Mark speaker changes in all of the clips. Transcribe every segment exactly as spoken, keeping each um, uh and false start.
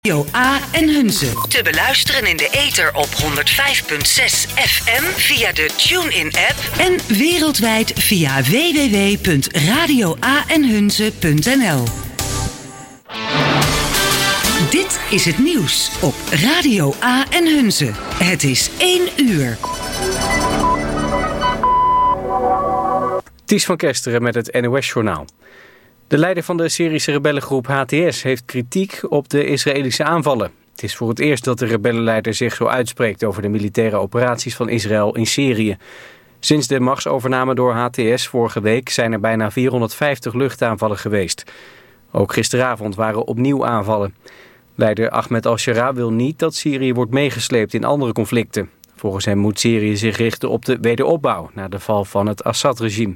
Speaker 1: Radio A en Hunze. Te beluisteren in de ether op honderd vijf komma zes F M via de TuneIn-app en wereldwijd via w w w punt radio a en hunze punt n l. Dit is het nieuws op Radio A en Hunze. Het is één uur.
Speaker 2: Ties van Kesteren met het N O S-journaal. De leider van de Syrische rebellengroep H T S heeft kritiek op de Israëlische aanvallen. Het is voor het eerst dat de rebellenleider zich zo uitspreekt over de militaire operaties van Israël in Syrië. Sinds de machtsovername door H T S vorige week zijn er bijna vierhonderdvijftig luchtaanvallen geweest. Ook gisteravond waren opnieuw aanvallen. Leider Ahmed al-Shara wil niet dat Syrië wordt meegesleept in andere conflicten. Volgens hem moet Syrië zich richten op de wederopbouw na de val van het Assad-regime.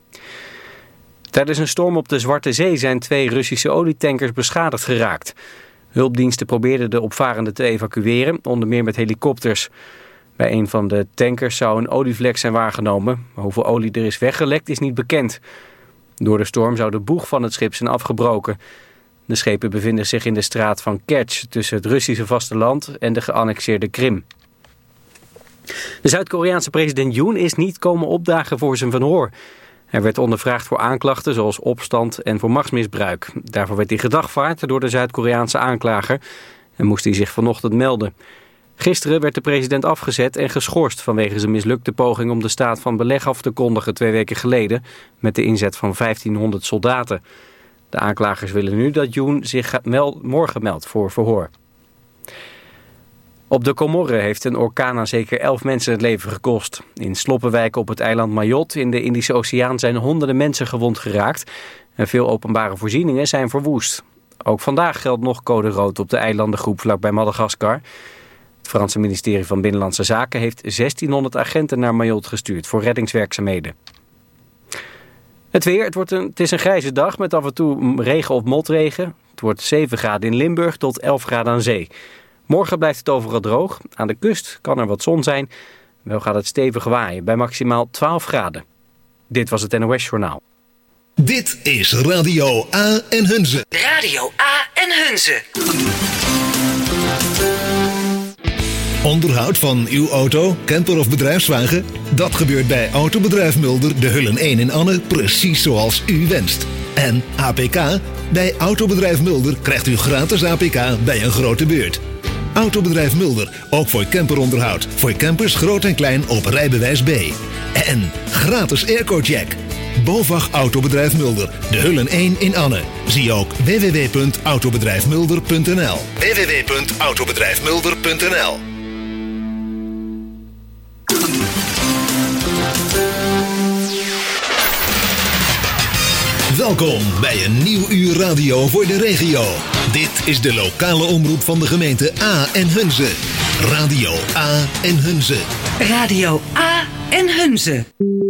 Speaker 2: Tijdens een storm op de Zwarte Zee zijn twee Russische olietankers beschadigd geraakt. Hulpdiensten probeerden de opvarenden te evacueren, onder meer met helikopters. Bij een van de tankers zou een olievlek zijn waargenomen, maar hoeveel olie er is weggelekt is niet bekend. Door de storm zou de boeg van het schip zijn afgebroken. De schepen bevinden zich in de straat van Kerch tussen het Russische vasteland en de geannexeerde Krim. De Zuid-Koreaanse president Yoon is niet komen opdagen voor zijn verhoor. Hij werd ondervraagd voor aanklachten zoals opstand en voor machtsmisbruik. Daarvoor werd hij gedagvaard door de Zuid-Koreaanse aanklager en moest hij zich vanochtend melden. Gisteren werd de president afgezet en geschorst vanwege zijn mislukte poging om de staat van beleg af te kondigen twee weken geleden met de inzet van vijftienhonderd soldaten. De aanklagers willen nu dat Yoon zich meld, morgen meldt voor verhoor. Op de Comoren heeft een orkaan aan zeker elf mensen het leven gekost. In sloppenwijken op het eiland Mayotte in de Indische Oceaan zijn honderden mensen gewond geraakt en veel openbare voorzieningen zijn verwoest. Ook vandaag geldt nog code rood op de eilandengroep vlakbij Madagaskar. Het Franse ministerie van Binnenlandse Zaken heeft zestienhonderd agenten naar Mayotte gestuurd voor reddingswerkzaamheden. Het weer, het, wordt een, het is een grijze dag met af en toe regen of motregen. Het wordt zeven graden in Limburg tot elf graden aan zee. Morgen blijft het overal droog. Aan de kust kan er wat zon zijn. Wel gaat het stevig waaien bij maximaal twaalf graden. Dit was het N O S-journaal.
Speaker 3: Dit is Radio A en Hunze.
Speaker 1: Radio A en Hunze.
Speaker 3: Onderhoud van uw auto, camper of bedrijfswagen? Dat gebeurt bij Autobedrijf Mulder, de Hullen één in Anne, precies zoals u wenst. En A P K? Bij Autobedrijf Mulder krijgt u gratis A P K bij een grote beurt. Autobedrijf Mulder, ook voor camperonderhoud. Voor campers groot en klein op rijbewijs B. En gratis airco-check. BOVAG Autobedrijf Mulder, de Hullen één in Anne. Zie ook w w w punt autobedrijf mulder punt n l. w w w punt autobedrijf mulder punt n l. Welkom bij een nieuw uur radio voor de regio. Dit is de lokale omroep van de gemeente A en Hunze. Radio A en Hunze.
Speaker 1: Radio A en Hunze.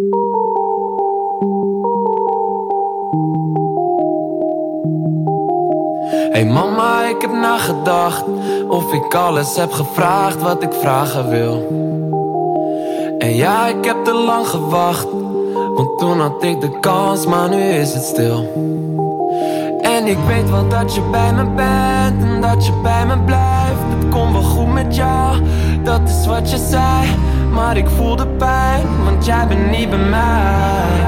Speaker 4: Hey mama, ik heb nagedacht of ik alles heb gevraagd wat ik vragen wil. En ja, ik heb te lang gewacht, want toen had ik de kans, maar nu is het stil. En ik weet wel dat je bij me bent en dat je bij me blijft. Het komt wel goed met jou, dat is wat je zei. Maar ik voel de pijn, want jij bent niet bij mij.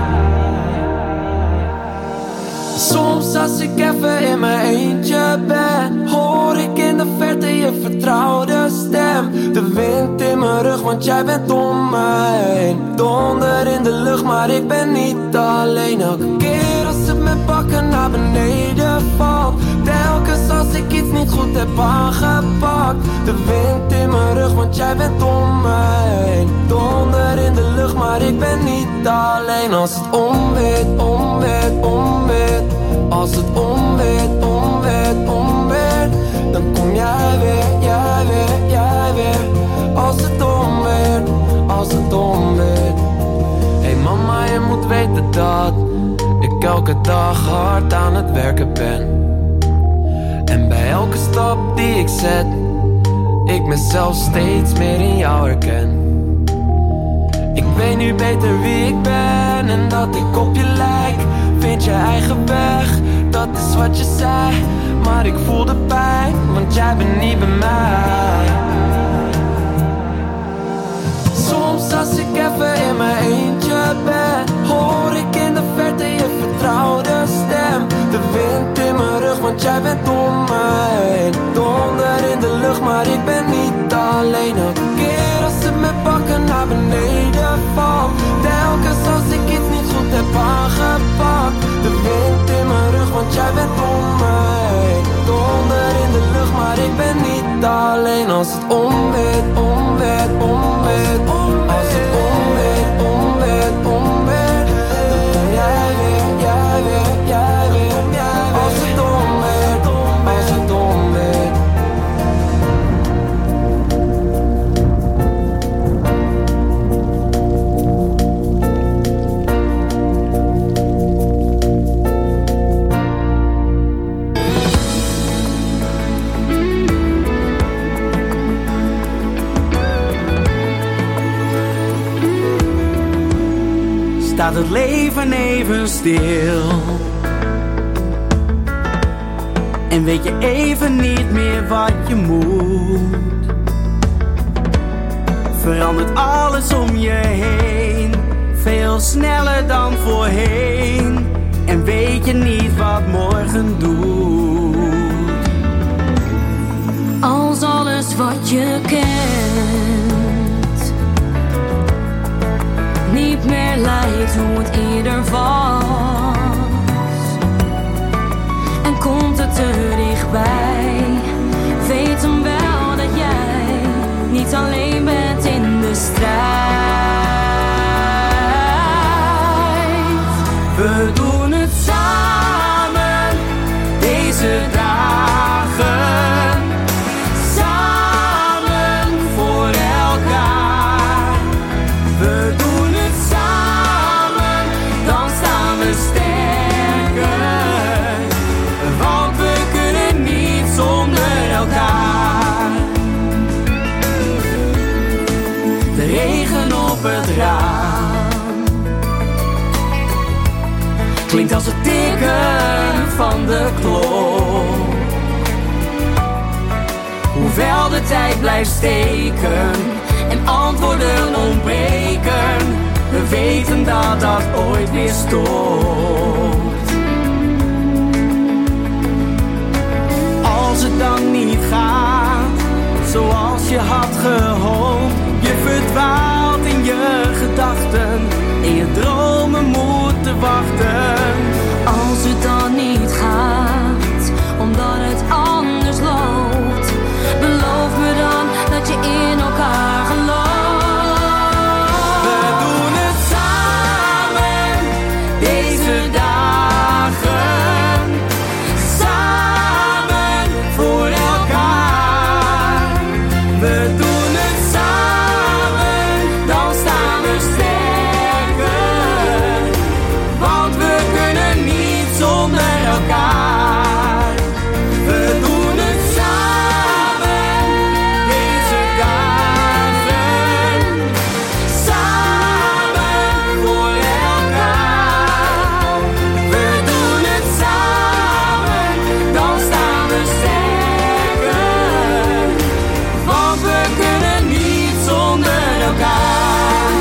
Speaker 4: Soms als ik even in mijn eentje ben, hoor ik in de verte je vertrouwde stem. De wind in mijn rug, want jij bent om me heen. Donder in de lucht, maar ik ben niet alleen. Elke keer als het met bakken naar beneden valt, telkens als ik iets niet goed heb aangepakt. De wind in mijn rug, want jij bent om me heen. Donder in de lucht, maar ik ben niet alleen. Als het onweert, onweert, onweert. Als het onweert, onweert, onweert, dan kom jij weer, jij weer, jij weer. Als het onweert, als het onweert. Hey mama, je moet weten dat ik elke dag hard aan het werken ben. En bij elke stap die ik zet, ik mezelf steeds meer in jou herken. Ik weet nu beter wie ik ben en dat ik op je lijk. Vind je eigen weg, dat is wat je zei. maar ik voel de pijn, want jij bent niet bij mij. Soms als ik even in mijn eentje ben, hoor ik in de verte je vertrouwde stem. De wind in mijn rug, want jij bent om me heen. Donder in de lucht, maar ik ben niet alleen. Elke keer als ze me pakken naar beneden val, telkens als ik iets niet goed heb aangepakt. De wind in mijn rug, want jij bent om me heen. Donder in de lucht, maar ik ben niet alleen. Als het onweert, onweert, onweert, als het onweert, onweert, onweert, dan ben jij weer, jij weer, jij weer, jij weer. Als het onweert, als het onweert.
Speaker 5: Staat het leven even stil en weet je even niet meer wat je moet. Verandert alles om je heen, veel sneller dan voorheen, en weet je niet wat morgen doet.
Speaker 6: Als alles wat je kent niet meer lijkt hoe het eerder was, en komt het te dichtbij, weet dan wel dat jij niet alleen bent in de strijd.
Speaker 5: We doen het samen, deze dagen, samen voor elkaar. We doen want we kunnen niet zonder elkaar. De regen op het raam klinkt als het tikken van de klok. Hoewel de tijd blijft steken en antwoorden ontbreken, we weten dat dat ooit weer stopt. Als het dan niet gaat zoals je had gehoopt, je verdwaalt in je gedachten, in je dromen moeten wachten.
Speaker 6: Als het dan niet gaat, omdat het anders loopt, beloof me dan dat je in elkaar gelooft. Deze dagen, samen voor elkaar. We doen het samen, dan staan we sterker. Want we kunnen niet zonder elkaar. We doen het samen, deze dagen, samen voor elkaar. We doen het samen, dan staan we sterker. Want we kunnen niet zonder elkaar.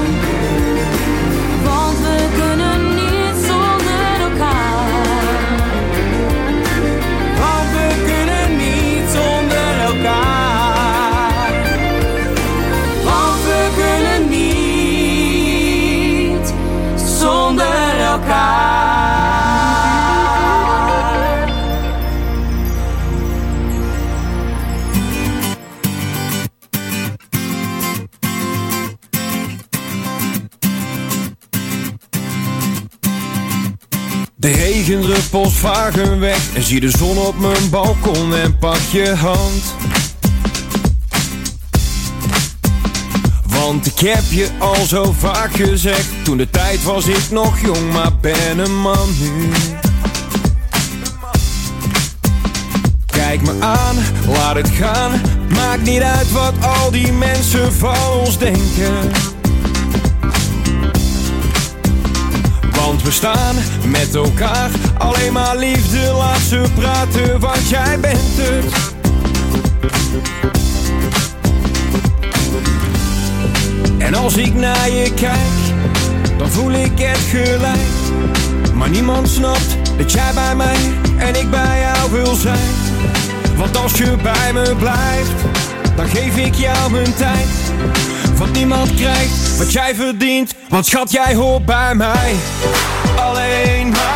Speaker 6: Want we kunnen niet zonder elkaar.
Speaker 5: Want we kunnen niet zonder elkaar. Want we kunnen niet zonder elkaar.
Speaker 7: De regendruppels vagen weg en zie de zon op mijn balkon en pak je hand. Want ik heb je al zo vaak gezegd, toen de tijd was ik nog jong, maar ben een man nu. Kijk me aan, laat het gaan, maakt niet uit wat al die mensen van ons denken. Want we staan met elkaar, alleen maar liefde, laat ze praten, want jij bent het. En als ik naar je kijk, dan voel ik het gelijk. Maar niemand snapt dat jij bij mij en ik bij jou wil zijn. Want als je bij me blijft, dan geef ik jou mijn tijd. Want niemand krijgt wat jij verdient, want schat, jij hoort bij mij. Alleen maar